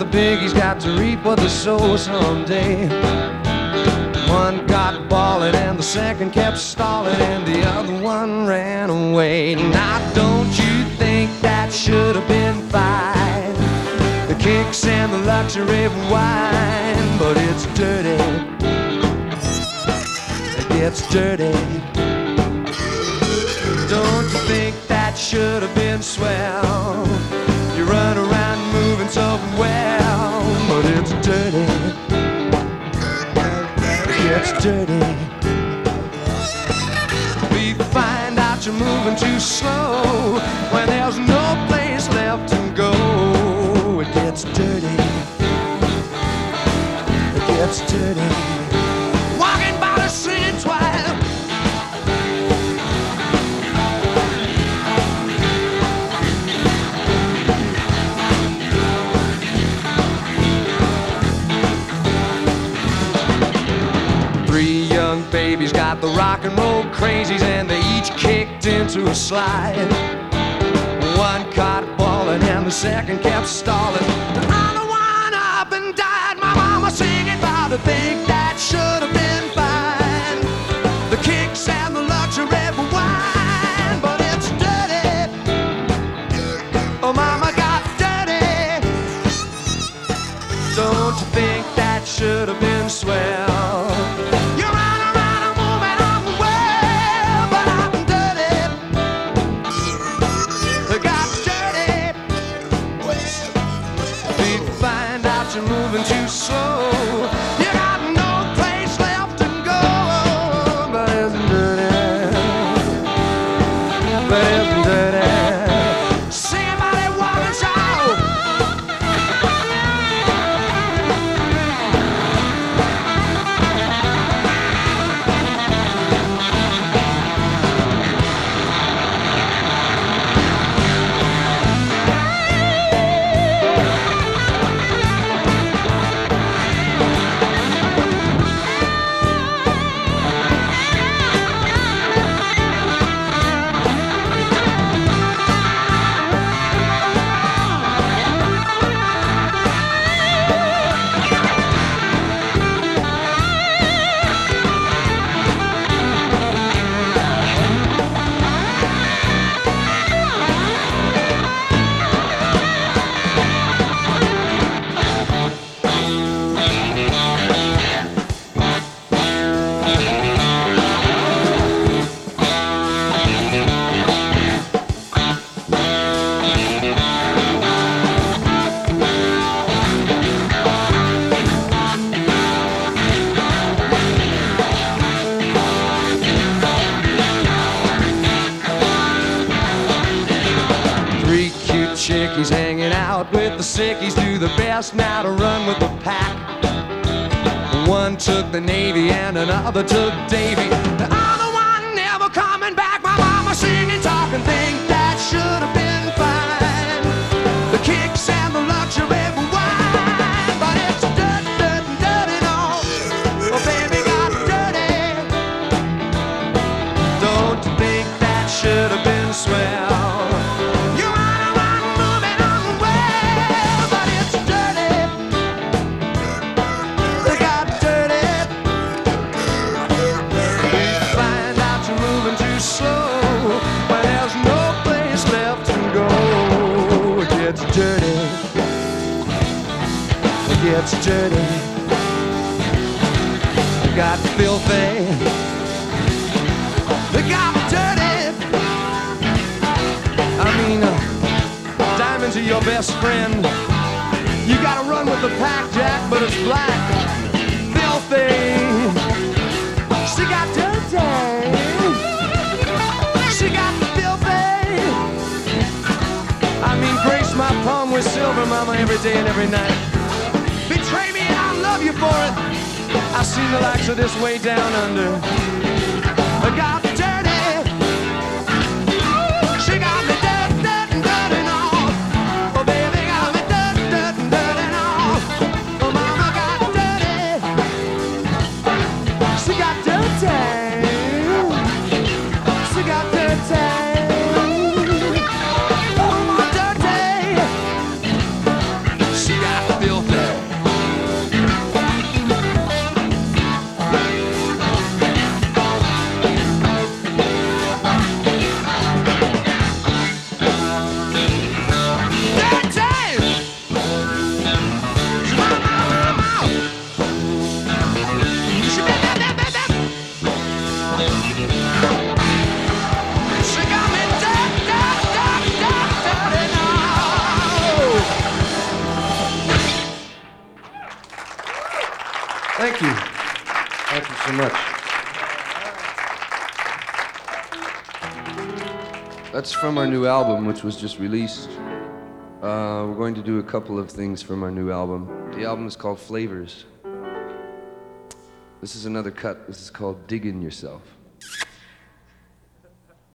piggies got to reap what they sow someday. One got ballin' and the second kept stalling, and the other one ran away. Now don't you think that should have been fine? The kicks and the luxury of wine, but it's dirty. It gets dirty. Don't you think that should have been swell? You run around moving so well, but it's dirty. It's dirty. We find out you're moving too slow when there's no place left to go. It gets dirty. It gets dirty. Walking by the singing twilight. Babies got the rock and roll crazies, and they each kicked into a slide. One caught ballin' and the second kept stalling. The other one up and died. My mama singing about the thing that should have been fine. The kicks and the luxury of wine, but it's dirty. Oh, mama got dirty. Don't you think that should have been swell? Moving too slow, you got no place left to go. But isn't dirty, but isn't dirty. Sing about it, walking show. Chickies hanging out with the sickies do the best now to run with the pack. One took the Navy and another took Davy. The other one never coming back. My mama singing, talking, think that should have been fine. The kicks and the luxury of wine, but it's dirty, dirty, dirty, no. Oh, baby got dirty. Don't you think that should have been swell? It's dirty. It got filthy. It got dirty. I mean, diamonds are your best friend. You gotta run with the pack, Jack, but it's black. Filthy. She got dirty. She got filthy. I mean, grace my palm with silver, mama, every day and every night. Betray me and I'll love you for it. I've seen the likes of this way down under. I got dirty. She got me dirty, dirty, dirty, no. Oh, baby got me dirty, dirty, dirty, no. Oh, mama got dirty. She got dirty. She got dirty. Oh, my dirty. She got filthy. Thank you. Thank you so much. That's from our new album, which was just released. We're going to do a couple of things from our new album. The album is called Flavors. This is another cut. This is called Dig In Yourself.